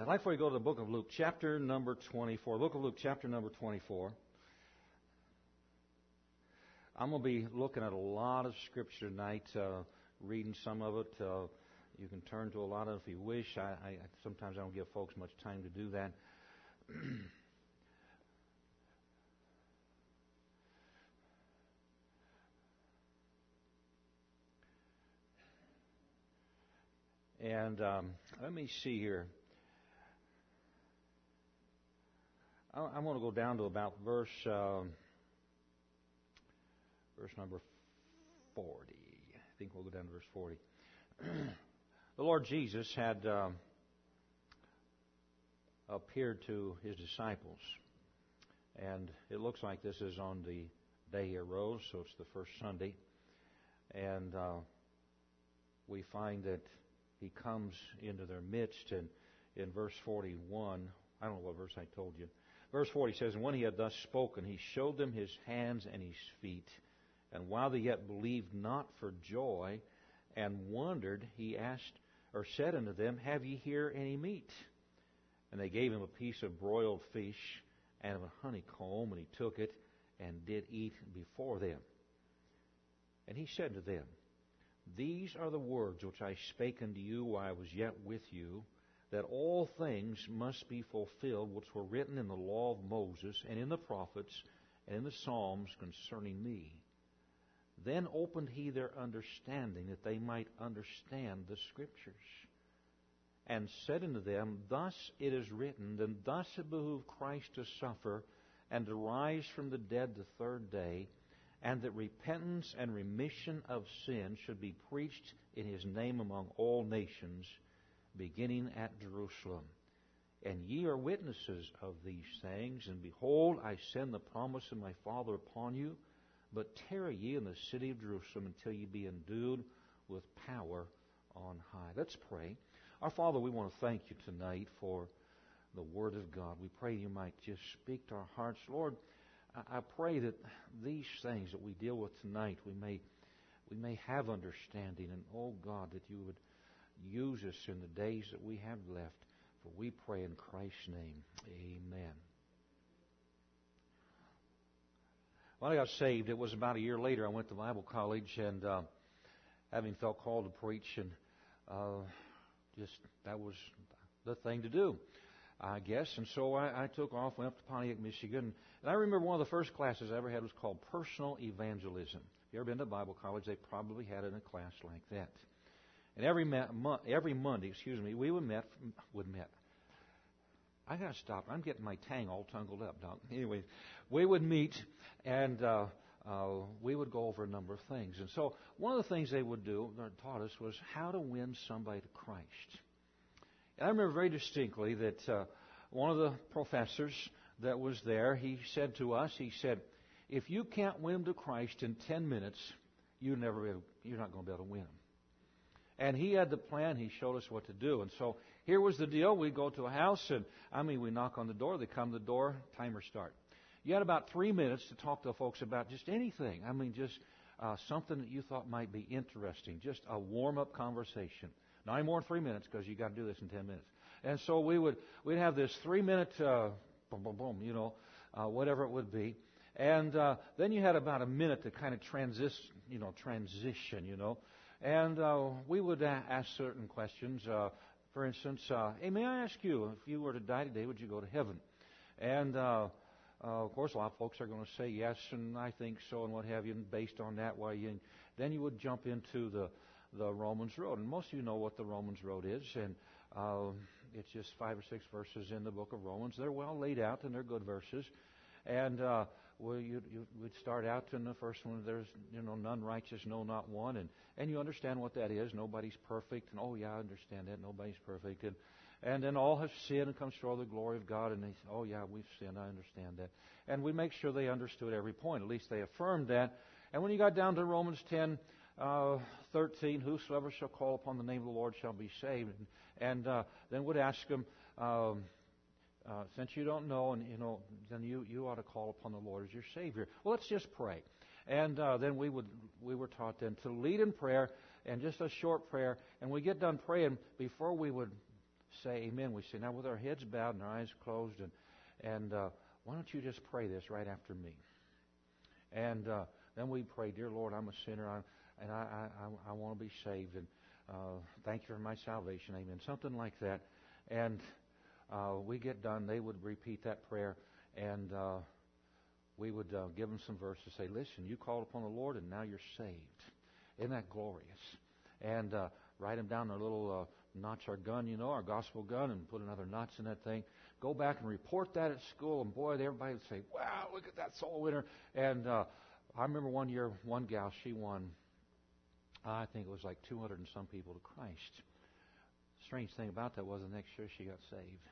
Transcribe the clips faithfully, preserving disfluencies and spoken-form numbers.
I'd like for you to go to the book of Luke, chapter number twenty-four. Book of Luke, chapter number twenty-four. I'm going to be looking at a lot of Scripture tonight, uh, reading some of it. Uh, you can turn to a lot of it if you wish. I, I Sometimes I don't give folks much time to do that. And um, let me see here. I'm going to go down to about verse uh, verse number forty. I think we'll go down to verse forty. The Lord Jesus had um, appeared to His disciples, and it looks like this is on the day He arose, so it's the first Sunday, and uh, we find that He comes into their midst, and in verse forty-one, I don't know what verse I told you. Verse forty says, "And when He had thus spoken, He showed them His hands and His feet. And while they yet believed not for joy, and wondered, He asked, or said unto them, Have ye here any meat? And they gave Him a piece of broiled fish and of a honeycomb, and He took it and did eat before them. And He said to them, These are the words which I spake unto you while I was yet with you, that all things must be fulfilled which were written in the law of Moses, and in the prophets, and in the Psalms concerning me. Then opened He their understanding, that they might understand the Scriptures. And said unto them, Thus it is written, and thus it behooved Christ to suffer, and to rise from the dead the third day, and that repentance and remission of sin should be preached in His name among all nations, beginning at Jerusalem. And ye are witnesses of these things, and behold, I send the promise of my Father upon you, but tarry ye in the city of Jerusalem until ye be endued with power on high." Let's pray. Our Father, we want to thank You tonight for the Word of God. We pray You might just speak to our hearts. Lord, I pray that these things that we deal with tonight, we may we may have understanding, and oh God, that You would use us in the days that we have left. For we pray in Christ's name. Amen. When I got saved, it was about a year later. I went to Bible college, and uh, having felt called to preach, and uh, just that was the thing to do, I guess. And so I, I took off, went up to Pontiac, Michigan. And I remember one of the first classes I ever had was called Personal Evangelism. If you ever been to Bible college, they probably had it in a class like that. And every ma- every Monday, excuse me, we would met would met. I gotta stop. I'm getting my tang all tangled up, Doc. Anyway, we would meet, and uh, uh, we would go over a number of things. And so one of the things they would do, or taught us, was how to win somebody to Christ. And I remember very distinctly that uh, one of the professors that was there, he said to us, he said, "If you can't win them to Christ in ten minutes, you never you're not going to be able to win them." And he had the plan. He showed us what to do. And so here was the deal. We go to a house, and I mean, we knock on the door. They come to the door. Timer start. You had about three minutes to talk to folks about just anything. I mean, just uh, something that you thought might be interesting. Just a warm-up conversation. Not any more than three minutes, because you got to do this in ten minutes. And so we would we'd have this three-minute uh, boom, boom, boom, you know, uh, whatever it would be. And uh, then you had about a minute to kind of transition, you know, transition, you know. And uh, we would ask certain questions. Uh, for instance, uh, hey, may I ask you, if you were to die today, would you go to heaven? And uh, uh, of course, a lot of folks are going to say yes, and I think so, and what have you. And based on that, why you? Then you would jump into the the Romans Road, and most of you know what the Romans Road is, and uh, it's just five or six verses in the book of Romans. They're well laid out, and they're good verses. And uh, well, you, you would start out in the first one. There's, you know, none righteous, no, not one, and and you understand what that is. Nobody's perfect, and oh yeah, I understand that. Nobody's perfect, and and then all have sinned and come short of the glory of God. And they say, oh yeah, we've sinned. I understand that. And we make sure they understood every point. At least they affirmed that. And when you got down to Romans ten, uh, thirteen, whosoever shall call upon the name of the Lord shall be saved, and, and uh, then would ask them. Um, Uh, since you don't know, and you know, then you, you ought to call upon the Lord as your Savior. Well, let's just pray. And uh, then we would we were taught then to lead in prayer, and just a short prayer. And we get done praying, before we would say amen, we say, now with our heads bowed and our eyes closed, and, and uh, why don't you just pray this right after me? And uh, then we pray, dear Lord, I'm a sinner, I'm, and I, I, I want to be saved, and uh, thank you for my salvation, amen. Something like that. And uh, we get done, they would repeat that prayer, and uh, we would uh, give them some verses, say, listen, you called upon the Lord, and now you're saved. Isn't that glorious? And uh, write them down, our little uh, notch our gun, you know, our gospel gun, and put another notch in that thing. Go back and report that at school, and boy, everybody would say, wow, look at that soul winner. And uh, I remember one year, one gal, she won, I think it was like two hundred and some people to Christ. Strange thing about that was the next year she got saved.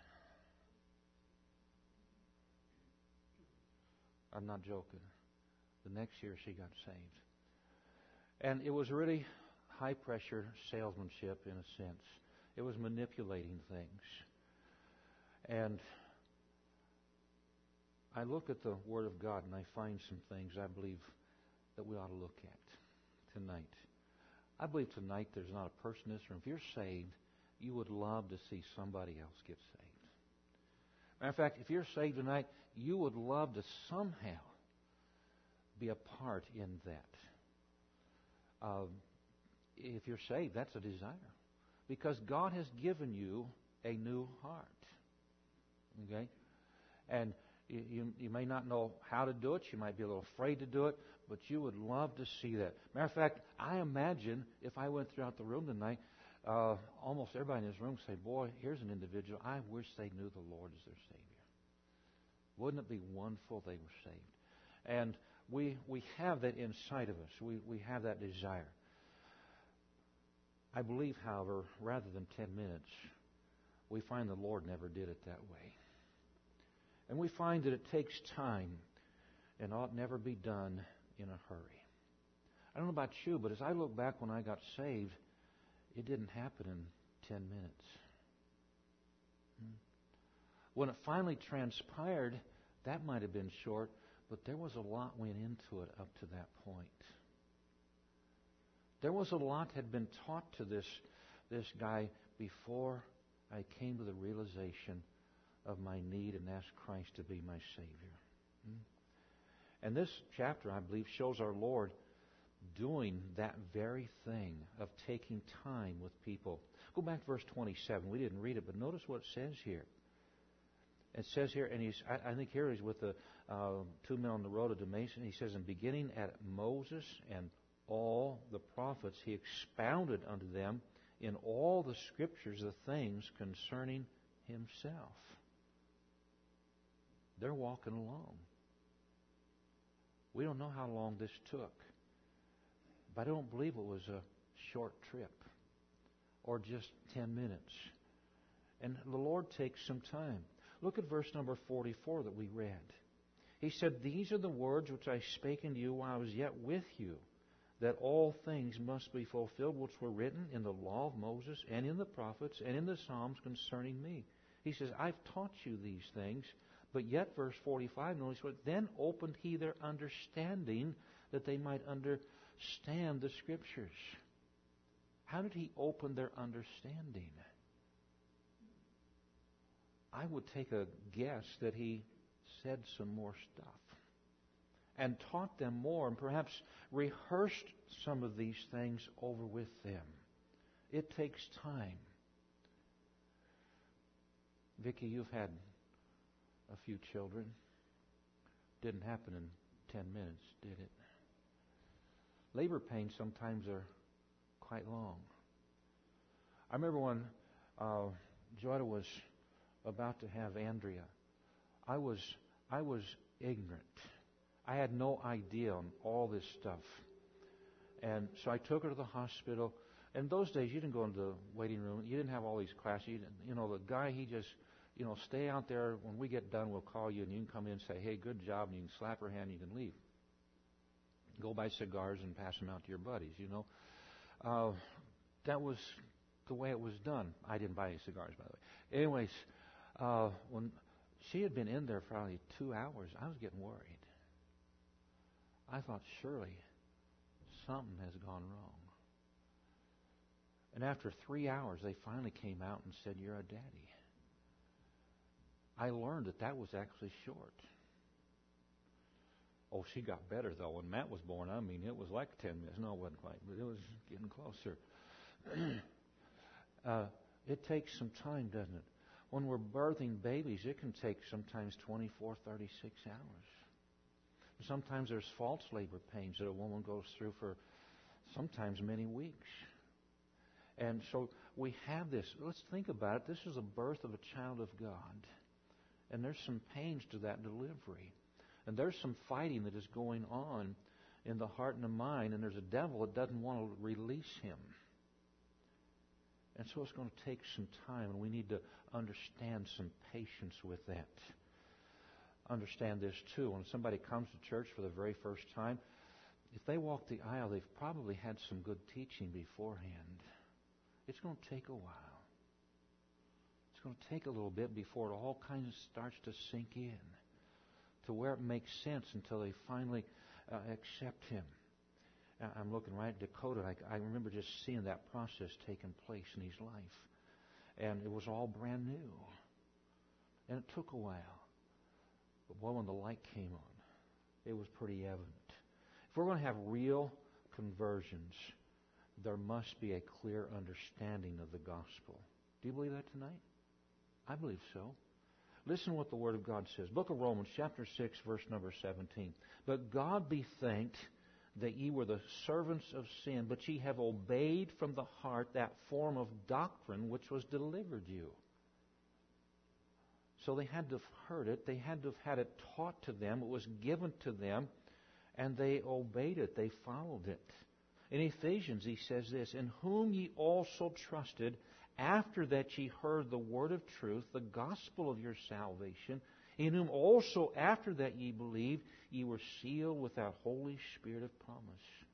I'm not joking. The next year she got saved. And it was really high-pressure salesmanship in a sense. It was manipulating things. And I look at the Word of God and I find some things I believe that we ought to look at tonight. I believe tonight there's not a person in this room. If you're saved, you would love to see somebody else get saved. Matter of fact, if you're saved tonight, you would love to somehow be a part in that. Uh, if you're saved, that's a desire. Because God has given you a new heart. Okay? And you, you, you may not know how to do it. You might be a little afraid to do it. But you would love to see that. Matter of fact, I imagine if I went throughout the room tonight, uh, almost everybody in this room say, boy, here's an individual. I wish they knew the Lord as their Savior. Wouldn't it be wonderful they were saved? And we we have that inside of us. We, we have that desire. I believe, however, rather than ten minutes, we find the Lord never did it that way. And we find that it takes time and ought never be done in a hurry. I don't know about you, but as I look back when I got saved, it didn't happen in ten minutes. When it finally transpired, that might have been short, but there was a lot went into it up to that point. There was a lot had been taught to this, this guy before I came to the realization of my need and asked Christ to be my Savior. And this chapter, I believe, shows our Lord doing that very thing of taking time with people. Go back to verse twenty-seven. We didn't read it, but notice what it says here. It says here, and he's, I, I think here he's with the uh, two men on the road to Damascus. He says, and beginning at Moses and all the prophets, he expounded unto them in all the Scriptures the things concerning himself. They're walking along. We don't know how long this took. But I don't believe it was a short trip or just ten minutes. And the Lord takes some time. Look at verse number forty-four that we read. He said, these are the words which I spake unto you while I was yet with you, that all things must be fulfilled which were written in the law of Moses and in the prophets and in the Psalms concerning me. He says, I've taught you these things. But yet, verse forty-five, notice what, then opened he their understanding that they might understand the Scriptures. How did he open their understanding? I would take a guess that he said some more stuff and taught them more and perhaps rehearsed some of these things over with them. It takes time. Vicki, you've had a few children. Didn't happen in ten minutes, did it? Labor pains sometimes are quite long. I remember when uh, Joyda was about to have Andrea, I was I was ignorant. I had no idea on all this stuff. And so I took her to the hospital. In those days, you didn't go into the waiting room. You didn't have all these classes. You, you know, the guy, he just, you know, stay out there. When we get done, we'll call you, and you can come in and say, hey, good job, and you can slap her hand, and you can leave. Go buy cigars and pass them out to your buddies, you know. Uh, that was the way it was done. I didn't buy any cigars, by the way. Anyways, uh, when she had been in there for probably two hours, I was getting worried. I thought, surely something has gone wrong. And after three hours, they finally came out and said, "You're a daddy." I learned that that was actually short. Oh, she got better, though. When Matt was born, I mean, it was like ten minutes. No, it wasn't quite, but it was getting closer. uh, it takes some time, doesn't it? When we're birthing babies, it can take sometimes twenty-four, thirty-six hours. Sometimes there's false labor pains that a woman goes through for sometimes many weeks. And so we have this. Let's think about it. This is the birth of a child of God. And there's some pains to that delivery. And there's some fighting that is going on in the heart and the mind. And there's a devil that doesn't want to release him. And so it's going to take some time. And we need to understand some patience with that. Understand this too. When somebody comes to church for the very first time, if they walk the aisle, they've probably had some good teaching beforehand. It's going to take a while. It's going to take a little bit before it all kind of starts to sink in to where it makes sense until they finally uh, accept Him. I'm looking right at Dakota. I, I remember just seeing that process taking place in his life. And it was all brand new. And it took a while. But boy, when the light came on, it was pretty evident. If we're going to have real conversions, there must be a clear understanding of the gospel. Do you believe that tonight? I believe so. Listen to what the Word of God says. Book of Romans, chapter six, verse number seventeen. But God be thanked that ye were the servants of sin, but ye have obeyed from the heart that form of doctrine which was delivered you. So they had to have heard it. They had to have had it taught to them. It was given to them, and they obeyed it. They followed it. In Ephesians, he says this, in whom ye also trusted, after that ye heard the word of truth, the gospel of your salvation, in whom also after that ye believed, ye were sealed with that Holy Spirit of promise.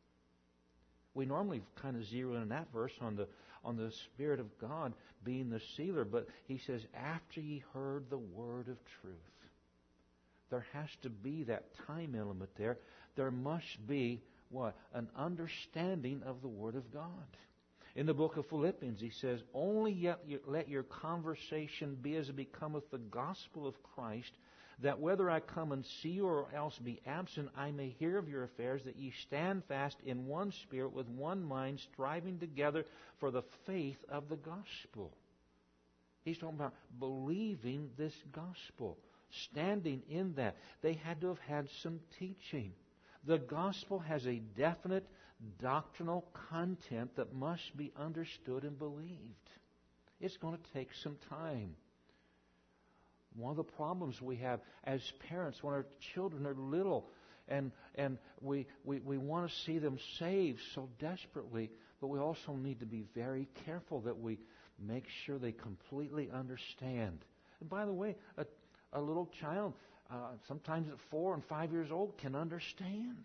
We normally kind of zero in on that verse on the on the Spirit of God being the sealer, but he says, after ye heard the word of truth. There has to be that time element there. There must be what? An understanding of the Word of God. In the book of Philippians, he says, only yet let your conversation be as it becometh the gospel of Christ, that whether I come and see you or else be absent, I may hear of your affairs, that ye stand fast in one spirit, with one mind, striving together for the faith of the gospel. He's talking about believing this gospel, standing in that. They had to have had some teaching. The gospel has a definite doctrinal content that must be understood and believed. It's going to take some time. One of the problems we have as parents when our children are little and and we, we, we want to see them saved so desperately, but we also need to be very careful that we make sure they completely understand. And by the way, a, a little child, uh, sometimes at four and five years old, can understand.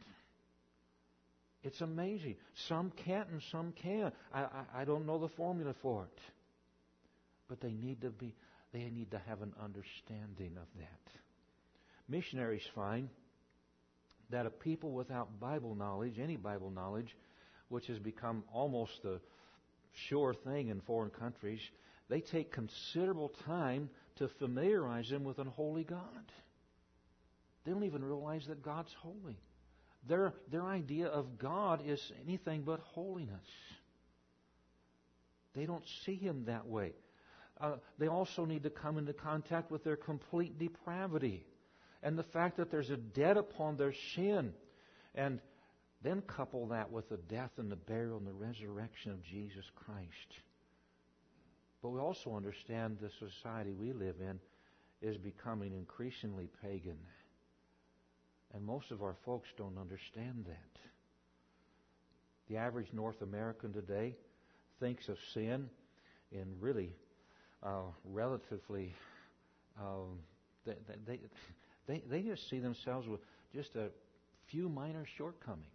It's amazing. Some can't and some can. I, I, I don't know the formula for it. But they need to be they need to have an understanding of that. Missionaries find that a people without Bible knowledge, any Bible knowledge, which has become almost the sure thing in foreign countries, they take considerable time to familiarize them with an holy God. They don't even realize that God's holy. Their, their idea of God is anything but holiness. They don't see Him that way. Uh, they also need to come into contact with their complete depravity and the fact that there's a debt upon their sin. And then couple that with the death and the burial and the resurrection of Jesus Christ. But we also understand the society we live in is becoming increasingly pagan. And most of our folks don't understand that. The average North American today thinks of sin in really uh, relatively, um, they, they, they, they just see themselves with just a few minor shortcomings.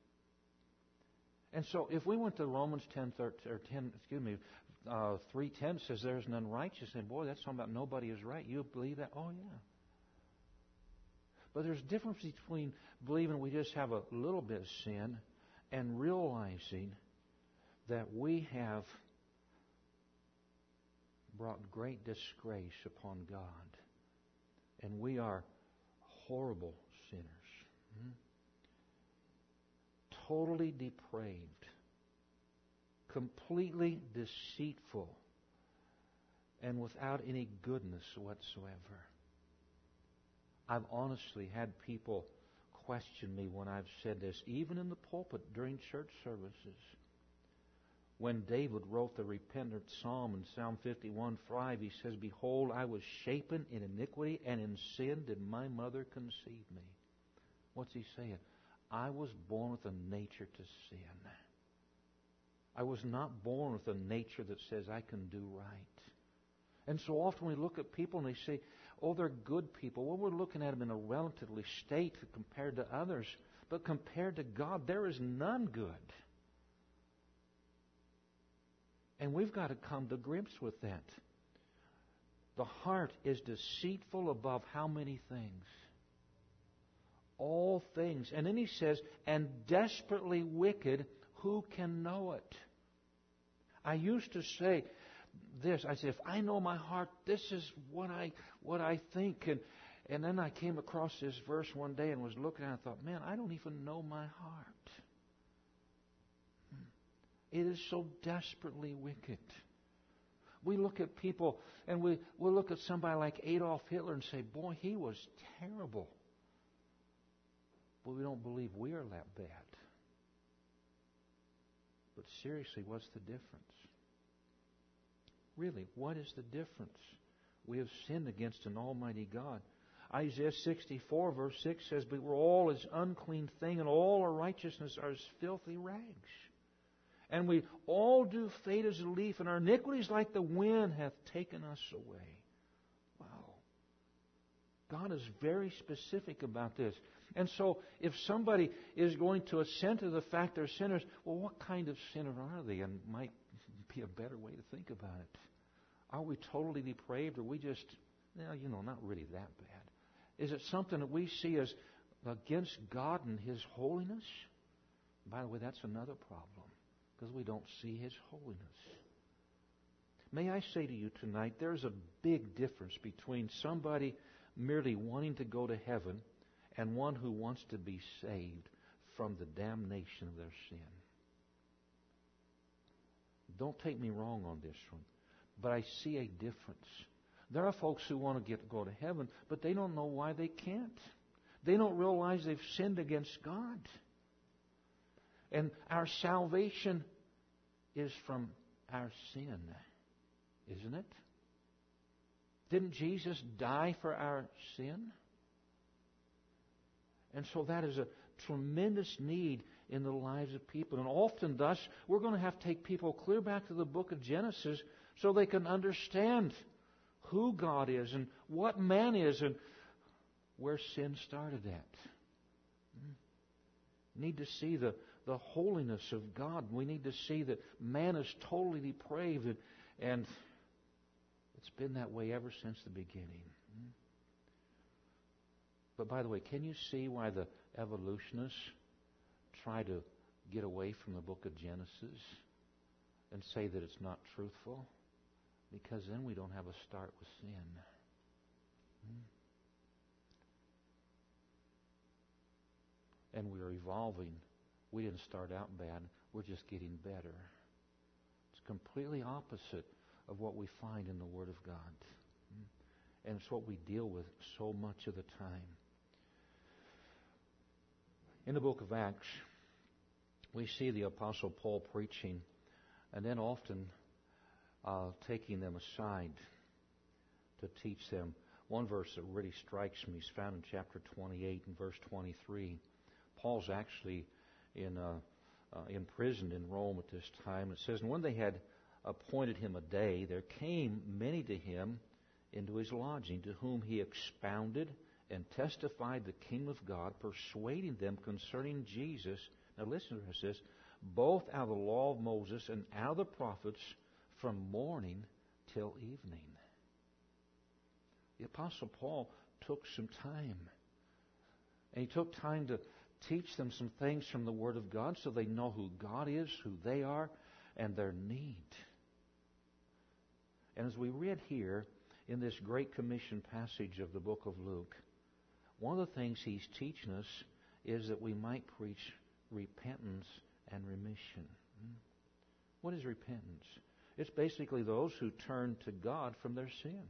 And so if we went to Romans ten, thirteen, or ten, excuse me, uh, three ten says there's none righteous, and boy, that's talking about nobody is right. You believe that? Oh, yeah. But there's a difference between believing we just have a little bit of sin and realizing that we have brought great disgrace upon God. And we are horrible sinners. Hmm? Totally depraved. Completely deceitful. And without any goodness whatsoever. I've honestly had people question me when I've said this, even in the pulpit during church services. When David wrote the repentant psalm in Psalm fifty-one five, he says, "Behold, I was shapen in iniquity, and in sin did my mother conceive me." What's he saying? I was born with a nature to sin. I was not born with a nature that says I can do right. And so often we look at people and they say, oh, they're good people. Well, we're looking at them in a relatively state compared to others. But compared to God, there is none good. And we've got to come to grips with that. The heart is deceitful above how many things? All things. And then he says, and desperately wicked, who can know it? I used to say this. I said, if I know my heart, this is what I what I think. And, and then I came across this verse one day and was looking at it and thought, man, I don't even know my heart. It is so desperately wicked. We look at people and we, we look at somebody like Adolf Hitler and say, boy, he was terrible. But we don't believe we are that bad. But seriously, what's the difference? Really, what is the difference? We have sinned against an almighty God. Isaiah sixty-four verse six says, but we're all as unclean thing, and all our righteousness are as filthy rags. And we all do fade as a leaf, and our iniquities like the wind hath taken us away. Wow. God is very specific about this. And so, if somebody is going to assent to the fact they're sinners, well, what kind of sinner are they? And might be a better way to think about it. Are we totally depraved? Or are we just, well, you know, not really that bad? Is it something that we see as against God and His holiness? By the way, that's another problem. Because we don't see His holiness. May I say to you tonight, there's a big difference between somebody merely wanting to go to heaven and one who wants to be saved from the damnation of their sin. Don't take me wrong on this one, but I see a difference. There are folks who want to get go to heaven, but they don't know why they can't. They don't realize they've sinned against God. And our salvation is from our sin, isn't it? Didn't Jesus die for our sin? And so that is a tremendous need in the lives of people. And often thus, we're going to have to take people clear back to the book of Genesis so they can understand who God is and what man is and where sin started at. We need to see the, the holiness of God. We need to see that man is totally depraved, and, and it's been that way ever since the beginning. But by the way, can you see why the evolutionists try to get away from the book of Genesis and say that it's not truthful? Because then we don't have a start with sin. And we're evolving. We didn't start out bad. We're just getting better. It's completely opposite of what we find in the Word of God. And it's what we deal with so much of the time. In the book of Acts, we see the Apostle Paul preaching, and then often uh, taking them aside to teach them. One verse that really strikes me is found in chapter twenty-eight and verse twenty-three. Paul's actually in uh, uh, imprisoned in Rome at this time. It says, and when they had appointed him a day, there came many to him into his lodging, to whom he expounded and testified the kingdom of God, persuading them concerning Jesus. Now listen to this, both out of the law of Moses and out of the prophets, from morning till evening. The Apostle Paul took some time. And he took time to teach them some things from the Word of God so they know who God is, who they are, and their need. And as we read here in this Great Commission passage of the book of Luke, one of the things he's teaching us is that we might preach repentance and remission. What is repentance? It's basically those who turn to God from their sin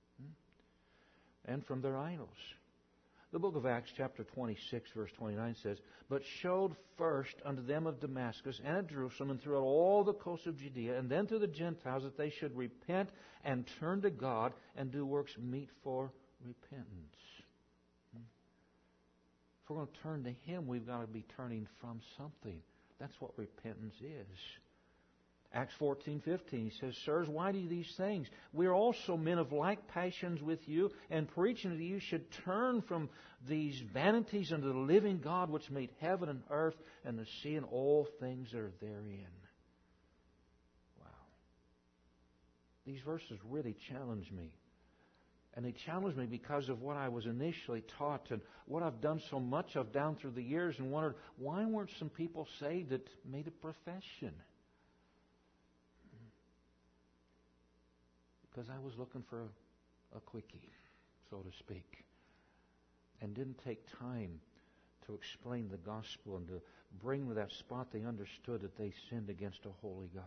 and from their idols. The book of Acts, chapter twenty-six, verse twenty-nine says, "But showed first unto them of Damascus and at Jerusalem and throughout all the coast of Judea, and then to the Gentiles, that they should repent and turn to God and do works meet for repentance." If we're going to turn to Him, we've got to be turning from something. That's what repentance is. Acts fourteen fifteen, he says, "Sirs, why do you these things? We are also men of like passions with you, and preaching to you should turn from these vanities unto the living God, which made heaven and earth and the sea and all things that are therein." Wow. These verses really challenge me. And they challenged me because of what I was initially taught and what I've done so much of down through the years, and wondered, why weren't some people saved that made a profession? Because I was looking for a, a quickie, so to speak, and didn't take time to explain the gospel and to bring to that spot they understood that they sinned against a holy God.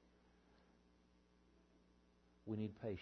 We need patience.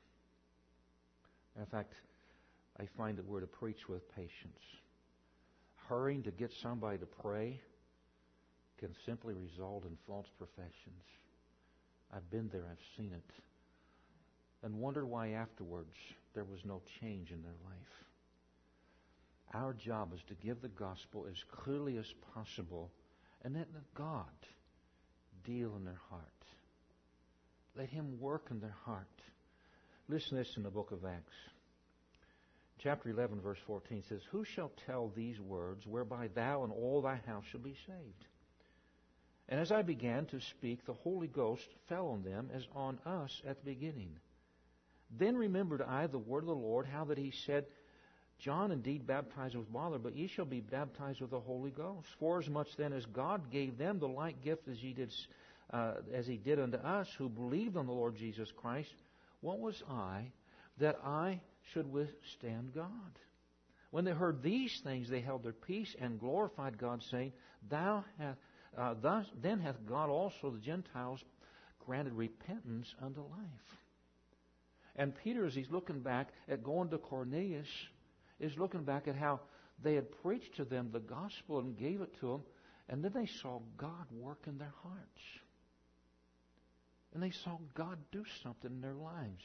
In fact, I find that we're to preach with patience. Hurrying to get somebody to pray can simply result in false professions. I've been there, I've seen it, and wondered why afterwards there was no change in their life. Our job is to give the gospel as clearly as possible and let God deal in their heart. Let Him work in their heart. Listen to this in the book of Acts. Chapter eleven, verse fourteen says, "Who shall tell these words, whereby thou and all thy house shall be saved? And as I began to speak, the Holy Ghost fell on them as on us at the beginning. Then remembered I the word of the Lord, how that He said, John indeed baptized with water, but ye shall be baptized with the Holy Ghost. Forasmuch then as God gave them the like gift as He did, uh, as He did unto us, who believed on the Lord Jesus Christ, what was I that I should withstand God? When they heard these things, they held their peace and glorified God, saying, Thou hath uh, thus then hath God also the Gentiles granted repentance unto life." And Peter, as he's looking back at going to Cornelius, is looking back at how they had preached to them the gospel and gave it to them, and then they saw God work in their hearts. And they saw God do something in their lives.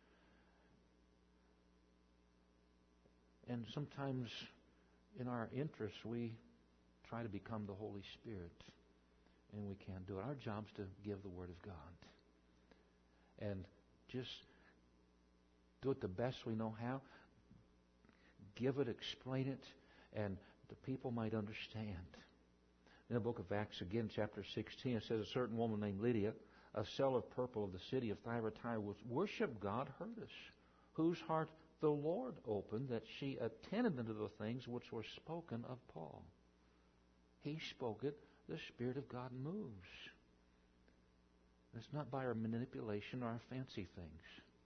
And sometimes in our interests we try to become the Holy Spirit, and we can't do it. Our job's to give the Word of God. And just do it the best we know how. Give it, explain it, and the people might understand. In the book of Acts, again, chapter sixteen, it says, "A certain woman named Lydia, a seller of purple of the city of Thyatira, was worship God, heard us, whose heart the Lord opened, that she attended unto the things which were spoken of Paul." He spoke it. The Spirit of God moves. It's not by our manipulation or our fancy things.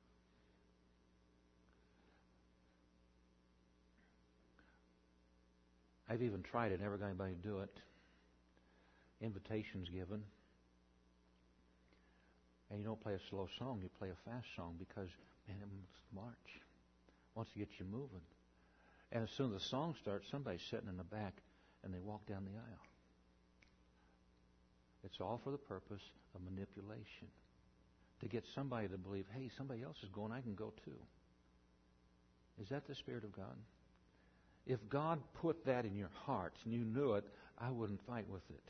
I've even tried it, never got anybody to do it. Invitations given. And you don't play a slow song, you play a fast song, because, man, it must march. Wants to get you moving. And as soon as the song starts, somebody's sitting in the back and they walk down the aisle. It's all for the purpose of manipulation. To get somebody to believe, hey, somebody else is going, I can go too. Is that the Spirit of God? If God put that in your heart and you knew it, I wouldn't fight with it.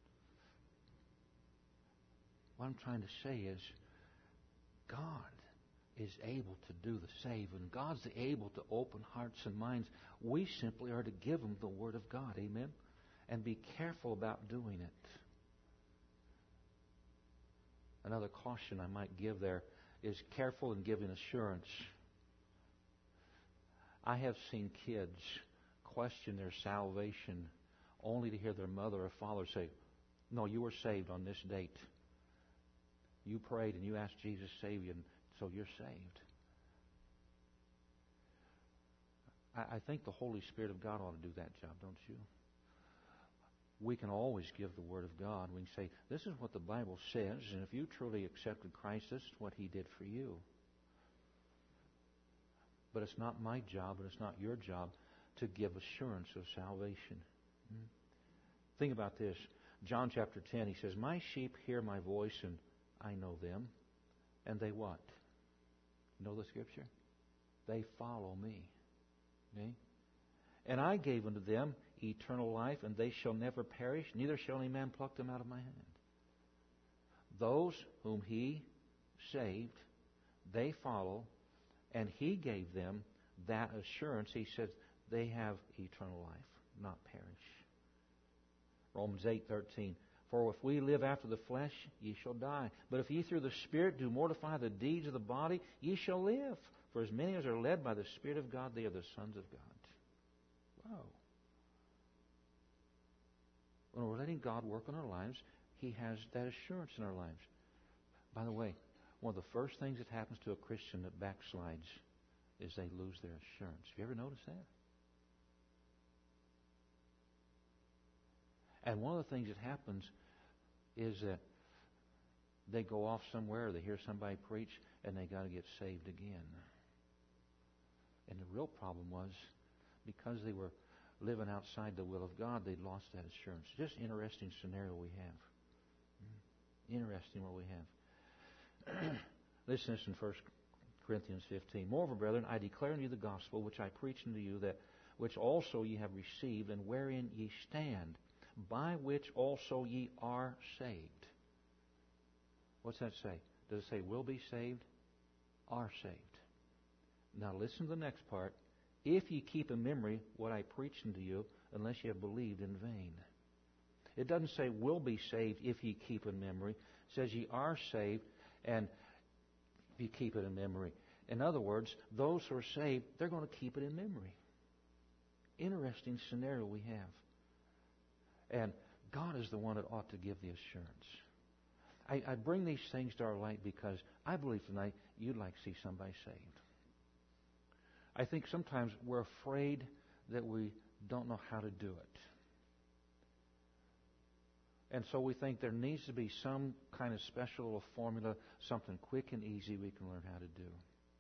What I'm trying to say is, God is able to do the save, and God's able to open hearts and minds. We simply are to give them the Word of God, amen? And be careful about doing it. Another caution I might give there is careful in giving assurance. I have seen kids question their salvation only to hear their mother or father say, no, you were saved on this date. You prayed and you asked Jesus to save you, and so you're saved. I, I think the Holy Spirit of God ought to do that job, don't you? We can always give the Word of God. We can say, this is what the Bible says, and if you truly accepted Christ, this is what He did for you. But it's not my job, and it's not your job to give assurance of salvation. Hmm? Think about this. John chapter ten, He says, my sheep hear my voice, and I know them. And they what? You know the Scripture? They follow me. Okay? And I gave unto them eternal life, and they shall never perish, neither shall any man pluck them out of my hand. Those whom He saved, they follow, and He gave them that assurance. He said they have eternal life, not perish. Romans eight thirteen. For if we live after the flesh, ye shall die. But if ye through the Spirit do mortify the deeds of the body, ye shall live. For as many as are led by the Spirit of God, they are the sons of God. Wow. When we're letting God work on our lives, He has that assurance in our lives. By the way, one of the first things that happens to a Christian that backslides is they lose their assurance. Have you ever noticed that? And one of the things that happens is that they go off somewhere, they hear somebody preach, and they got to get saved again. And the real problem was, because they were living outside the will of God, they'd lost that assurance. Just interesting scenario we have. Interesting what we have. Listen to this in First Corinthians fifteen. Moreover, brethren, I declare unto you the gospel which I preach unto you, that which also ye have received, and wherein ye stand, by which also ye are saved. What's that say? Does it say will be saved? Are saved. Now listen to the next part. If ye keep in memory what I preached unto you, unless ye have believed in vain. It doesn't say will be saved if ye keep in memory. It says ye are saved, and if you keep it in memory. In other words, those who are saved, they're going to keep it in memory. Interesting scenario we have. And God is the one that ought to give the assurance. I, I bring these things to our light because I believe tonight you'd like to see somebody saved. I think sometimes we're afraid that we don't know how to do it. And so we think there needs to be some kind of special little formula, something quick and easy we can learn how to do.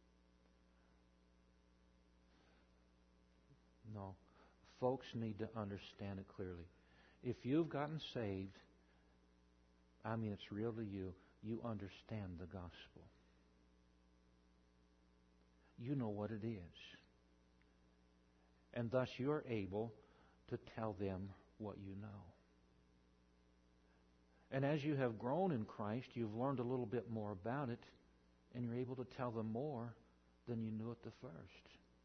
No. Folks need to understand it clearly. If you've gotten saved, I mean it's real to you, you understand the gospel. You know what it is. And thus you're able to tell them what you know. And as you have grown in Christ, you've learned a little bit more about it, and you're able to tell them more than you knew at the first.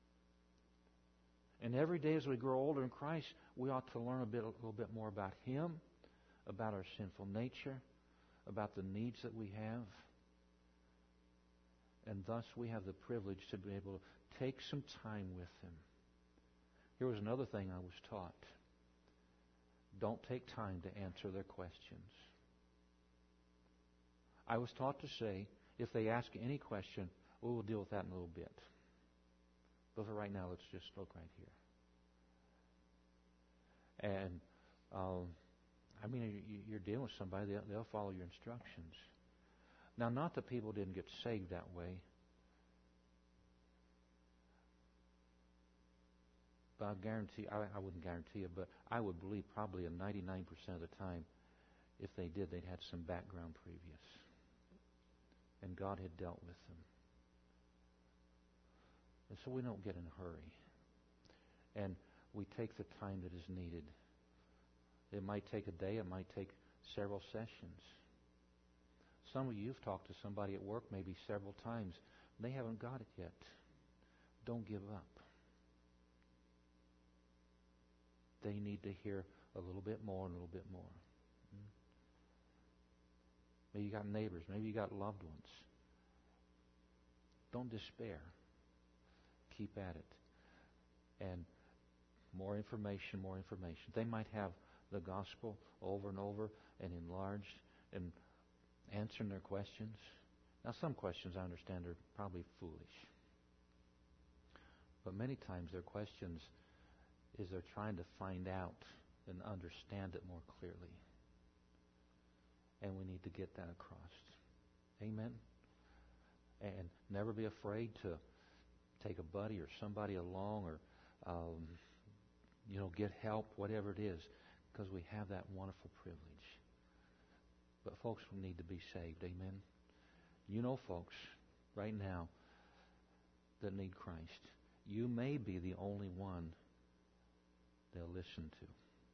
And every day as we grow older in Christ, we ought to learn a bit, a little bit more about Him, about our sinful nature, about the needs that we have. And thus we have the privilege to be able to take some time with Him. Here was another thing I was taught. Don't take time to answer their questions. I was taught to say, if they ask any question, we will deal with that in a little bit. But for right now, let's just look right here. And, um, I mean, you're dealing with somebody, they'll, they'll follow your instructions. Now, not that people didn't get saved that way. But I guarantee, I, I wouldn't guarantee it, but I would believe probably a ninety-nine percent of the time, if they did, they'd had some background previous. And God had dealt with them. And so we don't get in a hurry. And we take the time that is needed. It might take a day, it might take several sessions. Some of you have talked to somebody at work maybe several times. They haven't got it yet. Don't give up. They need to hear a little bit more and a little bit more. Maybe you got neighbors. Maybe you got loved ones. Don't despair. Keep at it. And more information, more information. They might have the gospel over and over and enlarged and answering their questions. Now, some questions I understand are probably foolish. But many times their questions is they're trying to find out and understand it more clearly. And we need to get that across. Amen? And never be afraid to take a buddy or somebody along or, um, you know, get help, whatever it is, because we have that wonderful privilege. But folks need to be saved. Amen? You know folks right now that need Christ. You may be the only one they'll listen to.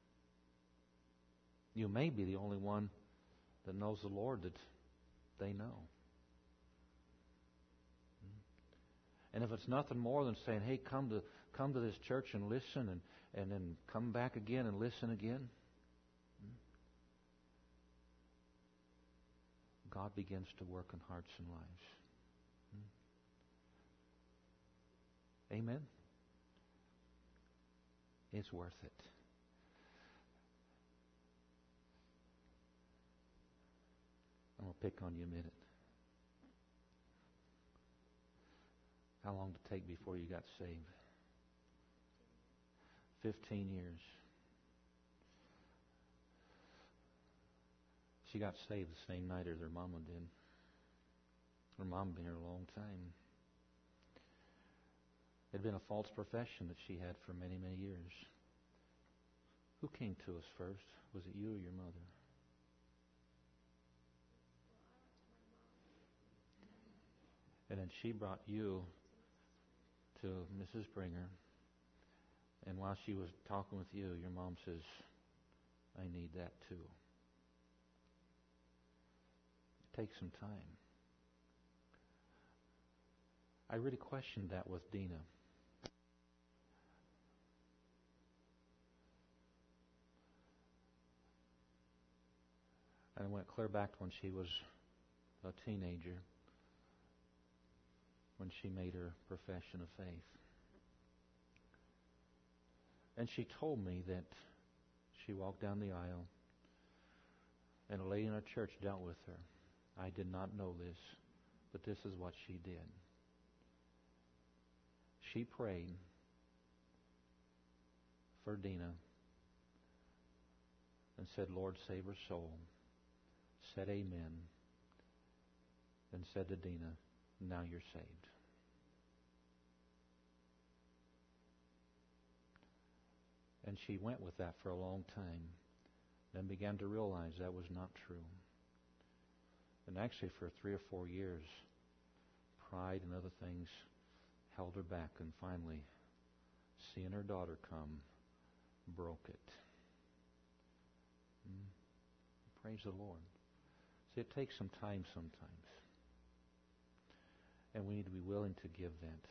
You may be the only one that knows the Lord that they know. And if it's nothing more than saying, hey, come to come to this church and listen, and, and then come back again and listen again, God begins to work in hearts and lives. Amen? It's worth it. I'm going to pick on you a minute. How long did it take before you got saved? Fifteen years. She got saved the same night as her mama did. Her mom had been here a long time. It had been a false profession that she had for many, many years. Who came to us first? Was it you or your mother? And then she brought you to Missus Bringer. And while she was talking with you, your mom says, I need that too. It takes some time. I really questioned that with Dina. And I went clear back to when she was a teenager, when she made her profession of faith. And she told me that she walked down the aisle and a lady in our church dealt with her. I did not know this, but this is what she did. She prayed for Dina and said, Lord, save her soul. Said amen. And said to Dina, now you're saved. And she went with that for a long time, then began to realize that was not true. And actually for three or four years, pride and other things held her back, and finally, seeing her daughter come, broke it. Mm. Praise the Lord. See, it takes some time sometimes. And we need to be willing to give that.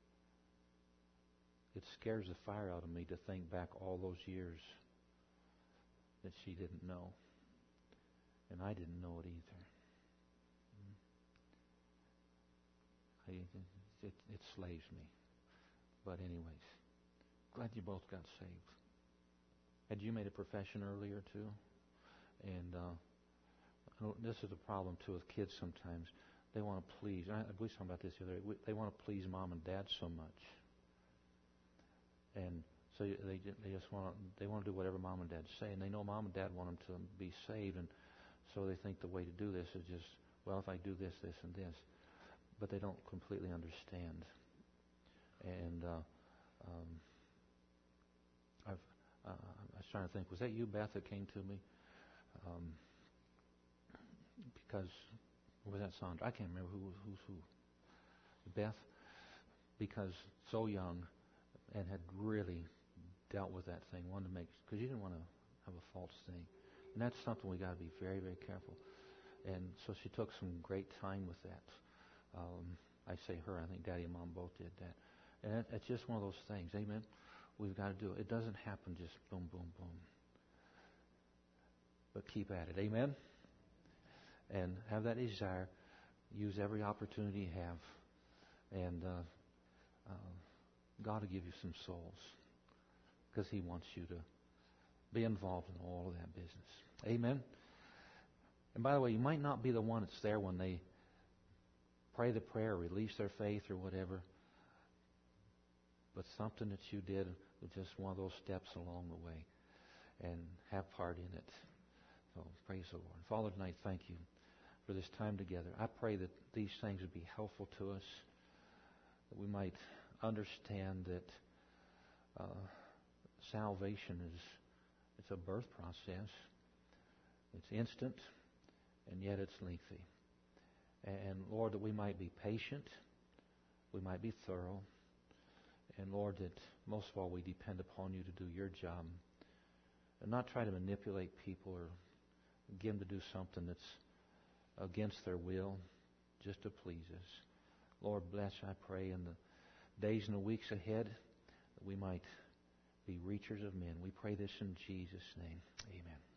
It scares the fire out of me to think back all those years that she didn't know. And I didn't know it either. I, it, it slaves me. But anyways, glad you both got saved. Had you made a profession earlier too? And uh, this is a problem too with kids sometimes. They want to please. I, we talked about this the other day. They want to please mom and dad so much. And so they they just want to, they want to do whatever mom and dad say, and they know mom and dad want them to be saved, and so they think the way to do this is just, well, if I do this, this, and this, but they don't completely understand. And uh, um, I've uh, I was trying to think, was that you, Beth, that came to me? Um, because or was that Sandra? I can't remember who who's who. Beth, because so young. And had really dealt with that thing, wanted to make, because you didn't want to have a false thing. And that's something we got to be very, very careful. And so she took some great time with that. Um, I say her, I think Daddy and Mom both did that. And it, it's just one of those things, amen? We've got to do it. It doesn't happen just boom, boom, boom. But keep at it, amen? And have that desire. Use every opportunity you have. And uh, uh, God will give you some souls because He wants you to be involved in all of that business. Amen? And by the way, you might not be the one that's there when they pray the prayer, release their faith or whatever. But something that you did was just one of those steps along the way, and have part in it. So praise the Lord. Father, tonight, thank you for this time together. I pray that these things would be helpful to us, that we might understand that uh, salvation is it's a birth process. It's instant, and yet it's lengthy. And Lord, that we might be patient, we might be thorough, and Lord, that most of all we depend upon you to do your job and not try to manipulate people or get them to do something that's against their will just to please us. Lord, bless, I pray, in the days and the weeks ahead that we might be reachers of men. We pray this in Jesus' name. Amen.